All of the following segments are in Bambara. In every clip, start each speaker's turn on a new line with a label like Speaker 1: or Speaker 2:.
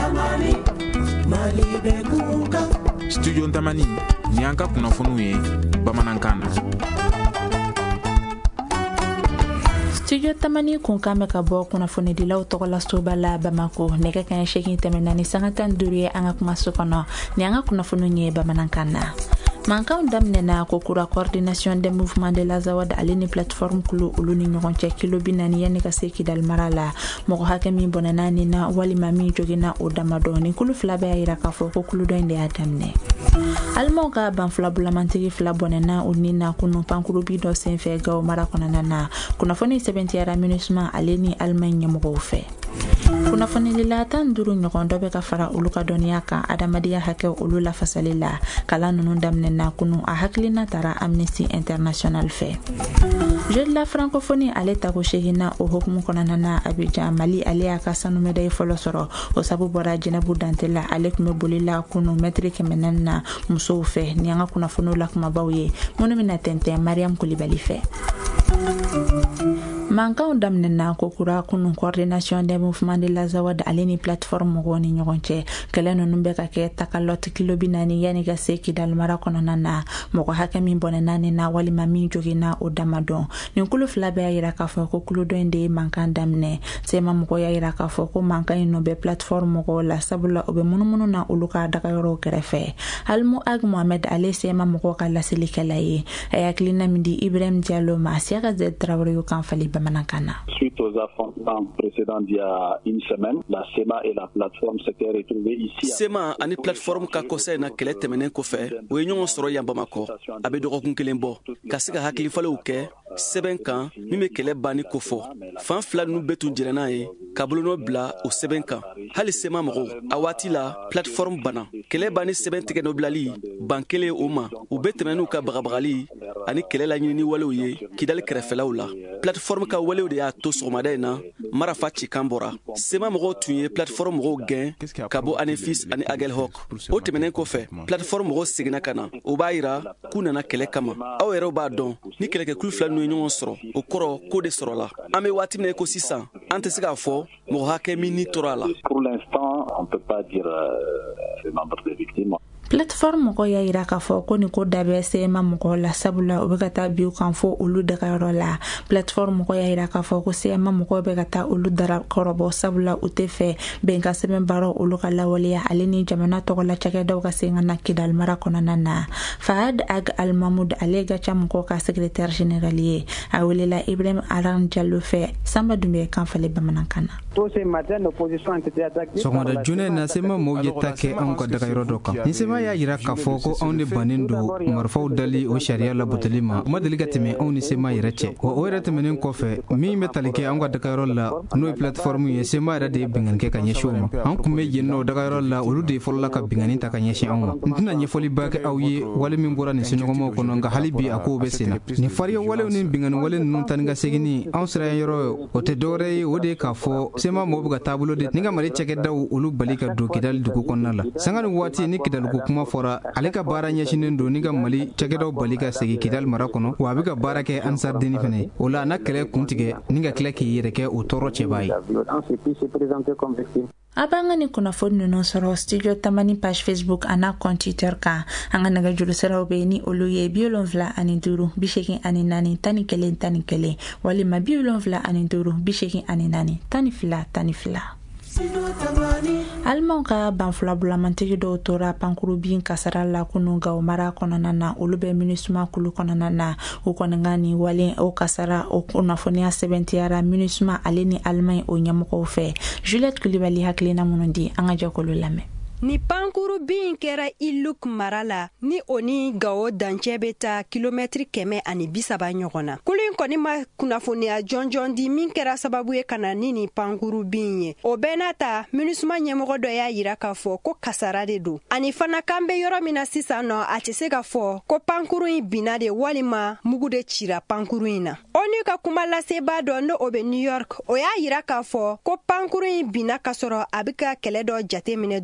Speaker 1: Studio Ntamani ni anka kunnafoniw ye bamanankan na.
Speaker 2: Studio Tamani kun kan bɛ ka bɔ kunnafonidilaw tɔgɔ la Soba la Bamako nɛgɛ kanɲɛ 8 tɛmɛna ni sanga 15 ye an ka kumaso kɔnɔ ni an ka kunnafoniw ye bamanankan na. Mankanw daminɛna ko kura coordination des mouvements de la Zawad ale ni plateforme kulu olu ni ɲɔgɔn cɛ kilo 40 yanni ka se Kidal mara la mɔgɔ hakɛ min bɔnɛna ni na walima min jogina o damadɔ ni kulu fila bɛ yira k'a fɔ ko kulu dɔ in de y'a daminɛ. Alimaw ka banfulabulamantigi fila bɔnɛna o ni na kunu pankurubi dɔ senfɛ Gawo mara kɔnɔna na kunnafoni sɛbɛntiyara MINUSMA ale ni Alimaɲ ɲɛmɔgɔw fɛ. Kunnafonilila 15 ɲɔgɔn dɔ bɛ ka fara olu ka dɔnniya kan adamadenya hakɛ olu lafasali la kalan ninnu daminɛna kunu a hakilina tara Amnesty International fɛ. Jeudi la francophonie ale tako segina o hokumu kɔnɔna na Abidjan Mali ale y'a ka sanu médaille fɔlɔ sɔrɔ o sabu bɔra Jɛnɛbu Dantela ale tun bɛ bolila kunu mètre 400 na musow fɛ ni an ka kunnafoniw la kumabaw ye minnu bɛna tɛntɛn Mariam Kulibali fɛ. Mankanw daminɛna ko kura kunu coordination des mouvements de la Zawad ale ni plateforme mɔgɔw ni ɲɔgɔn cɛ kɛlɛ ninnu bɛ ka kɛ takalɔti kilo 40 yanni ka se Kidal mara kɔnɔna na mɔgɔ hakɛ min bɔnɛna ni na walima min jogina o damadɔn nin kulu fila bɛ yira k'a fɔ ko kulu dɔ in de ye mankan daminɛ sema mɔgɔw y'a yira k'a fɔ ko mankan in nɔ bɛ plateforme mɔgɔw la sabula o bɛ munumunu na olu ka dagayɔrɔw kɛrɛfɛ. Almu Ag Mohamed ale sema mɔgɔw ka lasilikɛla ye a y'a hakilina min di Ibrahim Diallo ma Siaka Z Traoré y'o kan fali bamanankan na.
Speaker 3: Suite aux affrontements précédents d'il y a une semaine, la SEMA et la plateforme s'étaient retrouvées ici. SEMA ani plateforme ka kɔsɛ na kɛlɛ tɛmɛnen kɔfɛ o ye ɲɔgɔn sɔrɔ yan Bamakɔ a bɛ dɔgɔkun kelen bɔ ka se ka hakilifalew kɛ sɛbɛn kan min bɛ kɛlɛ banni kofɔ fan fila ninnu bɛɛ tun jɛnna ye ka bolonɔ bila o sɛbɛn kan hali SEMA mɔgɔw a waati la plateforme banna kɛlɛ banni sɛbɛn tigɛ bilali ban kelen o ma u bɛ tɛmɛ n'u ka bagabagali ani kɛlɛ laɲinini walew ye Kidali kɛrɛfɛlaw la plateforme ka walew de y'a to sɔgɔmada in na marafa cikan bɔra SEMA mɔgɔw tun ye plateforme mɔgɔw gɛn ka bɔ Anefis ani Agelhok o tɛmɛnen kɔfɛ plateforme mɔgɔw seginna ka na o b'a yira k'u nana kɛlɛ kama aw yɛrɛw b'a dɔn ni kɛlɛkɛkulu fila ninnu ye ɲɔgɔn sɔrɔ o kɔrɔ ko de sɔrɔla an bɛ waati min na ko sisan an tɛ se k'a fɔ mɔgɔ hakɛ min ni tɔɔrɔ a la. Pour l'instant, on peut pas dire le nombre de victimes.
Speaker 2: Plateforme mɔgɔw y'a yira k'a fɔ ko nin ko da bɛ SEMA mɔgɔw la sabula o bɛ ka taa biw kan fɔ olu dagayɔrɔ la plateforme mɔgɔw y'a yira k'a fɔ ko SEMA mɔgɔw bɛ ka taa olu dara kɔrɔbɔ sabula u tɛ fɛ bɛnkan sɛbɛn baaraw olu ka lawaleya ale ni jamana tɔgɔla cakɛdaw ka sen ka na Kidal mara kɔnɔna na. Fahad Ag Al Mahmoud ale gaca mɔgɔw ka secrétaire général ye a welela Ibrahim Aran Diallo fɛ Samba Dumbe kan fale bamanankan na.
Speaker 4: Sɔgɔmada joona na SEMA mɔgɔw ye ta kɛ anw ka dagayɔrɔ dɔ kan ni SEMA y'a yira k'a fɔ ko anw de bannen don marifaw dali o sariya labatoli ma o ma deli ka tɛmɛ anw ni SEMA yɛrɛ cɛ wa o yɛrɛ tɛmɛnen kɔfɛ min bɛ tali kɛ anw ka dagayɔrɔ la n'o ye plateforme ye SEMA yɛrɛ de ye bingani kɛ ka ɲɛsin o ma an kun bɛ yen nɔ dagayɔrɔ la olu de ye fɔlɔla ka bingani ta ka ɲɛsin anw ma n tɛna ɲɛfɔliba kɛ aw ye wale min bɔra nin seɲɔgɔnmaw kɔnɔ nka hali bi a kow bɛ sen na nin fariya walew ni bingani wale ninnu tani ka segini anw sira yɔrɔ o tɛ dɔwɛrɛ ye o de ye k'a fɔ SEMA mɔgɔw bɛ ka taabolo de ni ka Mali cakɛdaw olu bali ka don Kidali dugu kɔnɔna la sanga ni waati ni Kidaluko kuma fɔra ale ka baara ɲɛsinen don ni ka Mali cakɛdaw bali ka segin Kidal mara kɔnɔ wa a bɛ ka baara kɛ Ansar Deni fɛnɛ o la na kɛlɛ kuntigɛ ni ka tila k'i yɛrɛ kɛ o tɔɔrɔ cɛbaa ye.
Speaker 2: A b'an ka nin kunnafoni ninnu sɔrɔ Studio Tamani page Facebook a n'a compte Twitter kan an ka nɛgɛjuru siraw bɛ ni olu ye 75 54 84 11 11 walima 75 54 84 12 12. Alimaw ka banfulabulamantigi dɔw tora pankurubin kasara la kunu Gawo mara kɔnɔna na olu bɛ MINUSMA kulu kɔnɔna na u kɔni ka nin wale o kasara o kunnafoniya sɛbɛntiyara MINUSMA ale ni Alimaɲ o ɲɛmɔgɔw fɛ Juliette Kulibali hakilina minnu di an ka jɛkulu lamɛn.
Speaker 5: Ni pankuru bin kɛra Iluk mara la ni o ni Gawo dancɛ bɛ taa kilomɛtri 130 ɲɔgɔn na. Kulu in kɔni ma kunnafoniya jɔnjɔn di min kɛra sababu ye ka na ni pankuru bin ye. O bɛɛ n'a ta MINUSMA ɲɛmɔgɔ dɔ y'a yira k'a fɔ ko kasara de don. Ani fana kan bɛ yɔrɔ min na sisan nɔ a tɛ se ka fɔ ko pankuru in binna de walima mugu de cira pankuru in na. ONU ka kuma lasebaa dɔ n'o bɛ New York o y'a yira k'a fɔ ko pankuru in binna ka sɔrɔ a bɛ ka kɛlɛ dɔ jateminɛ dugukolo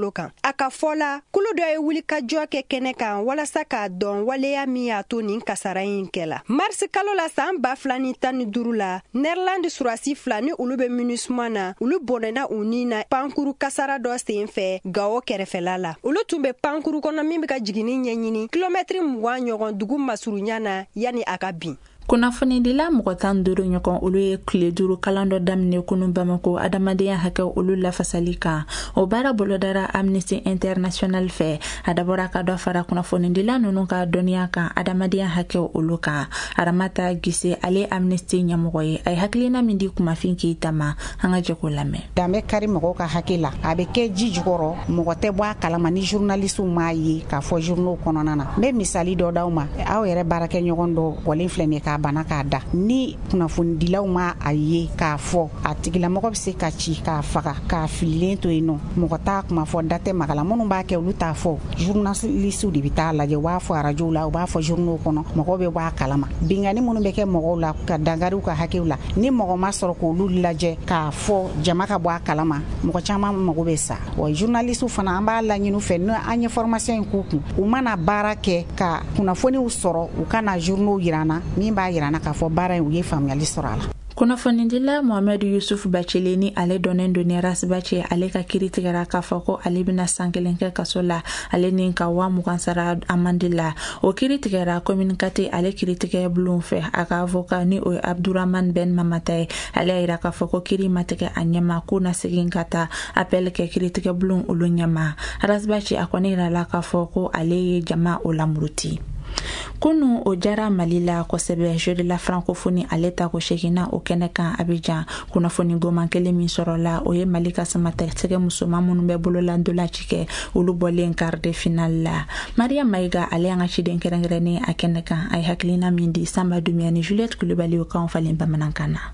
Speaker 5: bolo kan. A ka fɔ la kulu dɔ ye wuli ka jɔ kɛ kɛnɛ kan walasa k'a dɔn waleya min y'a to nin kasara in kɛla. Marisi kalo la san 2015 la Nɛrlandi surasi 2 ni olu bɛ MINUSMA na olu bɔnɛna u ni na pankuru kasara dɔ sen fɛ Gao kɛrɛfɛla la. Olu tun bɛ pankuru kɔnɔ min bɛ ka jigini ɲɛɲini kilomɛtiri 20 ɲɔgɔn dugu masurunya na yani a ka bin.
Speaker 2: Kunnafonidila mɔgɔ 15 ɲɔgɔn olu ye tile 5 kalan dɔ daminɛ kunun Bamako adamadenya hakɛ olu lafasali kan. O baara bolodara Amnesty International fɛ a dabɔra ka dɔ fara kunnafonidila ninnu ka dɔnniya kan adamadenya hakɛ olu kan. Aramata Gise ale Amnesty ɲɛmɔgɔ ye a ye hakilina min di Kumafin Keita ma an ka jɛ k'o lamɛn.
Speaker 6: Danbe kari mɔgɔw ka hakɛ la a bɛ kɛ ji jukɔrɔ mɔgɔ tɛ bɔ a kalama ni journalistes m'a ye k'a fɔ journaux kɔnɔna na. N bɛ misali dɔ d'aw ma aw yɛrɛ baarakɛ ɲɔgɔn dɔ bɔlen filɛ nin ka bana k'a da ni kunnafonidilaw ma a ye k'a fɔ a tigilamɔgɔ bɛ se ka ci k'a faga k'a fililen to yen nɔ mɔgɔ t'a kuma fɔ da tɛ magala minnu b'a kɛ olu t'a fɔ journalistes de bɛ taa lajɛ u b'a fɔ arajow la u b'a fɔ journaux kɔnɔ mɔgɔw bɛ bɔ a kalama bingani minnu bɛ kɛ mɔgɔw la ka dangariw ka hakɛw la ni mɔgɔ ma sɔrɔ k'olu lajɛ k'a fɔ jama ka bɔ a kalama mɔgɔ caman mago bɛ sa wa journalistes fana an b'a laɲini fɛ n'an ye formation in k'u kun u mana baara kɛ ka kunnafoniw sɔrɔ u kana journaux yirana min b'a yirana k'a fɔ baara in u ye faamuyali sɔrɔ a la.
Speaker 2: Kunnafonidila Mohamed Yusuf Bachele ni ale donen doni Rasbache ale ka kiri tigɛra k'a fɔ ko ale bɛna san 1 kɛ kaso la ale ni ka 20 sara amande la. O kiri tigɛra communiqué ale kiri tigɛ bulon fɛ a ka avocat ni o Abdurrahman Ben Mamata ye ale yira k'a fɔ ko kiri ma tigɛ a ɲɛma ko na segin ka taa appel kɛ kiri tigɛ bulon olu ɲɛma. Rasbache a kɔni yira la k'a fɔ ko ale ye jama o lamuruti. Kunu o jara Mali la kosɛbɛ jeu de la francophonie ale ta ko segina o kɛnɛ kan Abidjan kunnafoni goman kelen min sɔrɔla o ye Mali ka sɛgɛ musoman minnu bɛ bolola ndolaci kɛ olu bɔlen quart de finale la. Maria Maiga ale an ka ciden kɛrɛnkɛrɛnnen a kɛnɛ kan a ye hakilina min di Samba Dumia ni Juliette Kulibali o kan falen bamanankan na.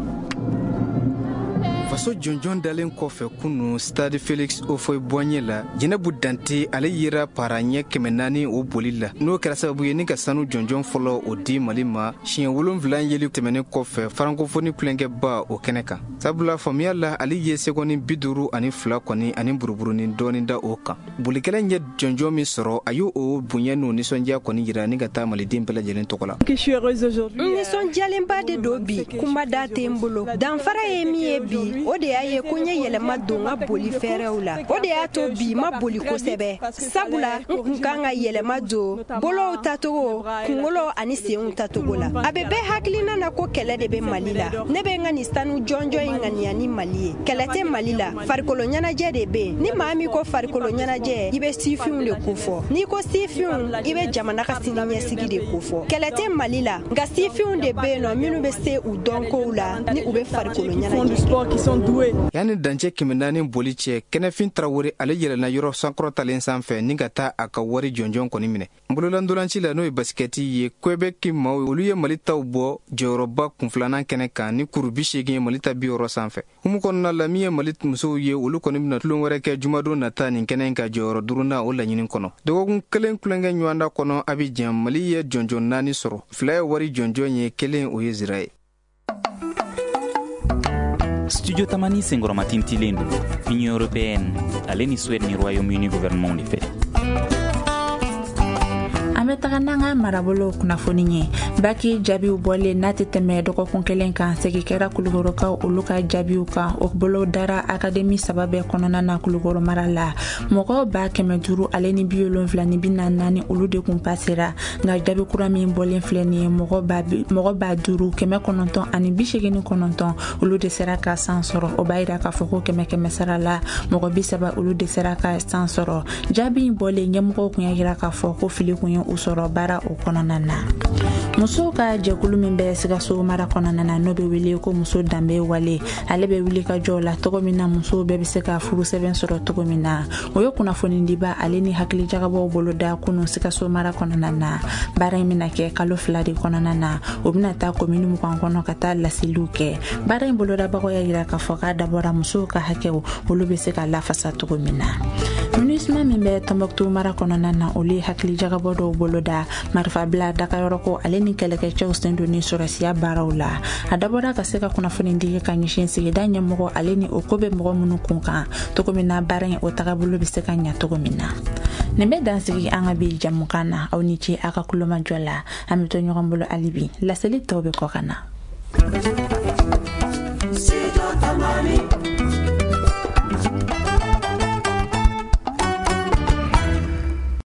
Speaker 4: Faso jɔnjɔn dalen kɔfɛ kunu Stade Félix Houphouët-Boigny la Jɛnɛbu Dante ale yira para ɲɛ 400 o boli la n'o kɛra sababu ye ni ka sanu jɔnjɔn fɔlɔ o di Mali ma siɲɛ 7 yeli tɛmɛnen kɔfɛ francophonie kulonkɛba o kɛnɛ kan sabula faamuya la ale ye sekondi 52 kɔni ani buruburunin dɔɔni da o kan bolikɛla ɲɛ jɔnjɔn min sɔrɔ a y'o bonya n'o nisɔndiya kɔni yira ni ka taa maliden bɛɛ lajɛlen tɔgɔ la.
Speaker 5: Nisɔndiyalenba de don bi kuma da tɛ n bolo danfara ye min ye bi o de y'a ye ko n ye yɛlɛma don n ka boli fɛɛrɛw la o de y'a to bi ma boli kosɛbɛ sabula n kun kan ka yɛlɛma don bolow tacogo kunkolo ani senw tacogo la a bɛ bɛɛ hakilina na ko kɛlɛ de bɛ Mali la ne bɛ n ka nin sanu jɔnjɔn in ŋaniya ni Mali ye kɛlɛ tɛ Mali la farikolo ɲɛnajɛ de bɛ yen ni maa min ko farikolo ɲɛnajɛ i bɛ sifinw de ko fɔ n'i ko sifinw i bɛ jamana ka siniɲɛsigi de ko fɔ kɛlɛ tɛ Mali la nka sifinw de bɛ yen nɔ minnu bɛ se u dɔnkow la ni u bɛ farikolo ɲɛnajɛ.
Speaker 4: Yani dancɛ 400 boli cɛ Kɛnɛfin Tarawele ale yɛlɛna yɔrɔ sankɔrɔtalen sanfɛ ni ka taa a ka wari jɔnjɔn kɔni minɛ bololandolanci la n'o ye basikɛti ye Quebec maaw olu ye Mali taw bɔ jɔyɔrɔba kunfilanan kɛnɛ kan ni kuru 80 ye Mali ta 60 sanfɛ humu kɔnɔna la min ye Mali musow ye olu kɔni bɛna tulon wɛrɛ kɛ jumadon nata nin kɛnɛ in ka jɔyɔrɔ 5nan o laɲini kɔnɔ dɔgɔkun 1 kulonkɛ ɲɔgɔnda kɔnɔ Abidjan Mali ye jɔnjɔn 4 sɔrɔ 2 ye wari jɔnjɔn ye 1 o ye zira ye.
Speaker 7: Studio Tamani senkɔrɔma tintilen don Union européenne ale ni Suède ni Royaume-Uni gouvernement de fɛ.
Speaker 2: An bɛ taga n'an ka marabolo kunnafoni ye baki jaabiw bɔlen n'a tɛ tɛmɛ dɔgɔkun 1 kan segi kɛra Kulukorokaw olu ka jaabiw kan o bolo dara akademi 3 bɛɛ kɔnɔna na Kulukoro mara la mɔgɔw 500 ale ni 70 ni 44 olu de kun pasera nka jaabi kura min bɔlen filɛ nin ye mɔgɔ 5 900 ani 89 olu de sera ka san sɔrɔ o b'a yira k'a fɔ ko 100 sara la mɔgɔ 30 olu de sera ka san sɔrɔ jaabi bɔlen ɲɛmɔgɔw kun y'a yira k'a fɔ ko fili kun ye u sɔrɔ baara o kɔnɔna na muso ka jɛkulu min bɛ Sikaso mara kɔnɔna na n'o bɛ wele ko muso danbe wale ale bɛ wuli ka jɔ la togo min na muso bɛɛ bɛ se ka furu sɛbɛn sɔrɔ togo min na o ye kunnafoni diba ale ni hakili jagabɔw bolo da kunu Sikaso mara kɔnɔna na baara in bɛna kɛ kalo 2 de kɔnɔna na o bɛna taa commune 20 kɔnɔ ka taa laseliw kɛ baara in bolodabagaw y'a yira k'a fɔ k'a dabɔra musow ka hakɛw olu bɛ se ka lafasa togo min na Minusma min bɛ Tombouctou mara kɔnɔna na olu hakili jagabɔ dɔw bolo da marifa bila dakayɔrɔ ko ale ni kɛlɛkɛcɛw sen don ni sɔrɔsiya baaraw la a dabɔra ka se ka kunnafoni di ka ɲɛsin sigida ɲɛmɔgɔ ale ni o ko bɛ mɔgɔ minnu kun kan cogo min na baara in o tagabolo bɛ se ka ɲɛ cogo min na nin bɛ dansigi an ka bi jamukan na aw ni ce a ka kulomajɔ la an bɛ to ɲɔgɔn bolo hali bi laseli tɔw bɛ kɔ ka na